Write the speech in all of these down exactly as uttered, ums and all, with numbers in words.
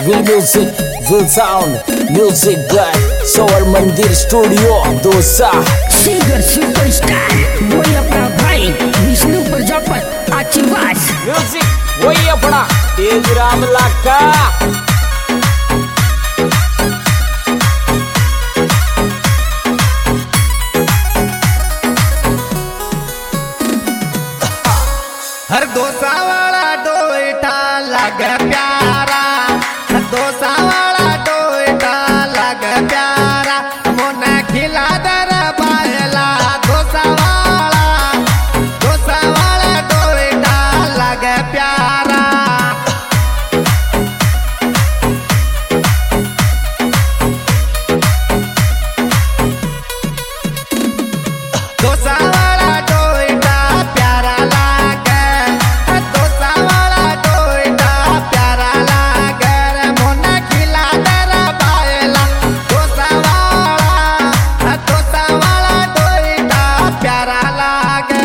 Will Music, Will Sound, Music Guy, Soul Mandir Studio, Dosa. Singer superstar वही अपना भाई विष्णु प्रजापत आशीर्वाद। म्यूजिक वही अपना तेज राम लाका। हर दोसा वाला डोइटा लगे प्यारा, हर दोसा वाला डोइटा लगे प्यारा, मोने खिला दर बायला दोसा वाला, दोसा वाला डोइटा लगे प्यारा। दोसा वाला डोइटा प्यारा लागे, दोसा वाला डोइटा प्यारा लागे, मोने खिला दर बायला दोसा वाला, दोसा वाला डोइटा प्यारा लागे।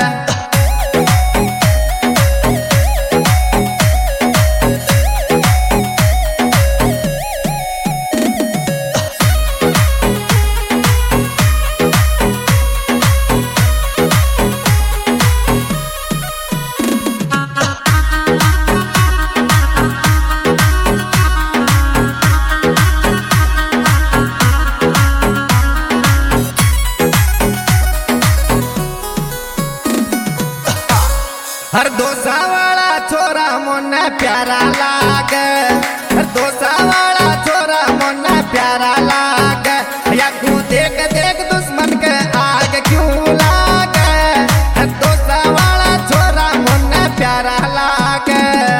हर दोसा वाला छोरा मोने प्यारा लागे, हर दोसा वाला छोरा मोने प्यारा लागे, या क्यों देख देख दुश्मन के आग क्यों लागे, हर दोसा वाला छोरा मोने प्यारा लागे।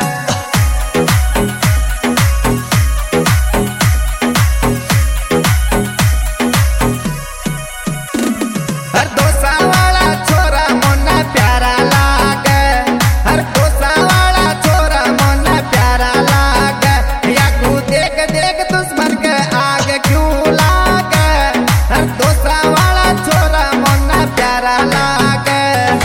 हर दोसा वाला छोरा मोने प्यारा लागे, हर दोसा वाला छोरा मोने प्यारा लागे, या क्यों देख देख दुश्मन के आगे क्यों लागे, हर दोसा वाला छोरा मोने प्यारा लागे।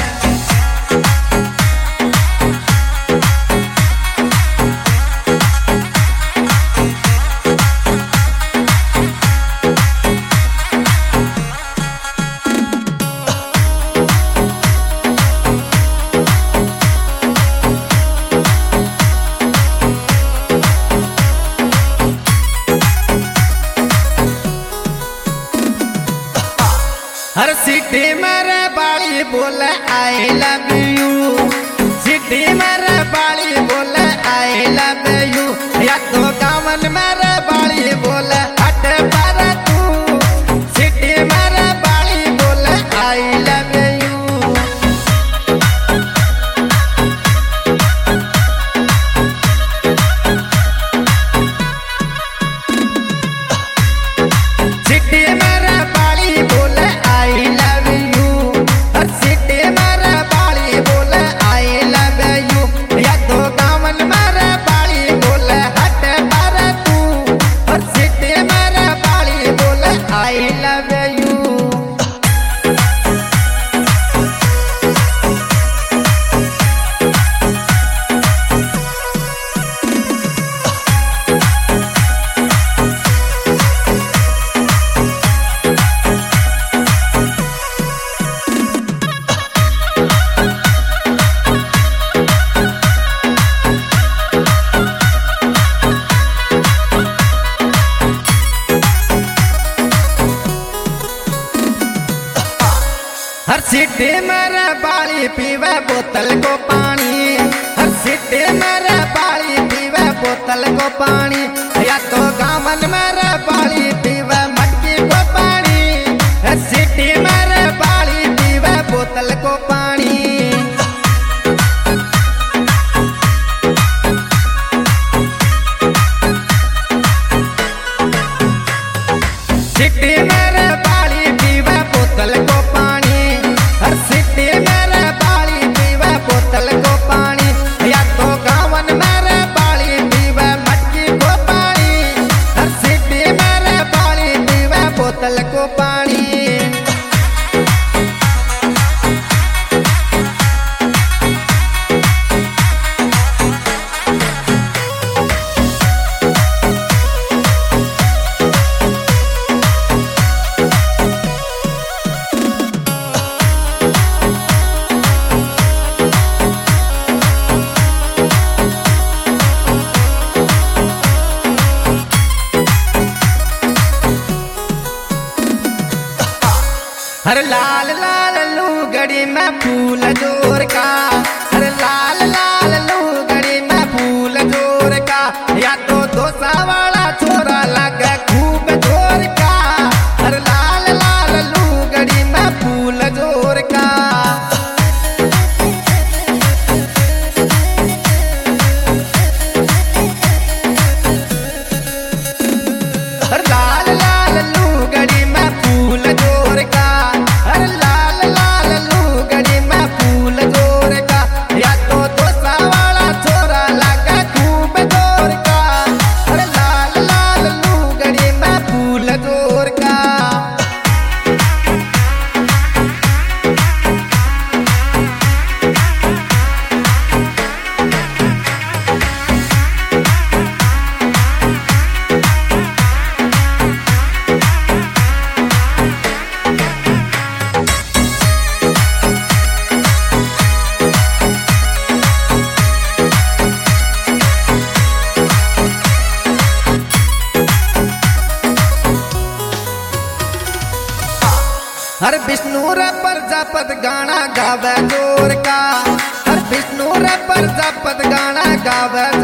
हर सिटी मेरे बाली बोले आई लव यू, सिटी मेरे बाली बोले आई लव यू, या तो गावन मेरे बाली बोले हट पर तू, सिटी मेरे बाली बोले आई लव यू। सिटी मेरे बाली बोले आई लव यू, हर सिटी मेरे बाली बोले आई लव यू, या तो गावन मेरे बाली बोले हट पर तू, हर सिटी मेरे बाली बोले आई लव यू। हर सिटी मेरे बाली पीवे बोतल को पानी, हर सिटी मेरे बाली पीवे बोतल को पानी, या तो गावन मेरे बाली पीवे मटकी को पानी, हर सिटी मेरे बाली पीवे बोतल को पानी। सिटी मेरे बाली पीवे बोतल को पानी, हर सिटी मेरे बाली पीवे बोतल को पानी, या तो गावन मेरे बाली पीवे मटकी को पानी। हर लाल लाल लूगड़ी में फूल जोर का, हर लाल लाल लूगड़ी में फूल जोर का, या तो दोसा वाला छोरा लगे खूब जोर का, हर लाल लाल लूगड़ी में फूल जोर का। हर लाल लाल लूगड़ी में फूल जोर का, हर लाल लाल लूगड़ी में फूल जोर का, या तो दोसा वाला छोरा लगा खूब जोर का, हर लाल लाल लूगड़ी में फूल जोर का। हर विष्णु रे प्रजापत गाना गावे जोर का, हर विष्णु रे प्रजापत गाना गावे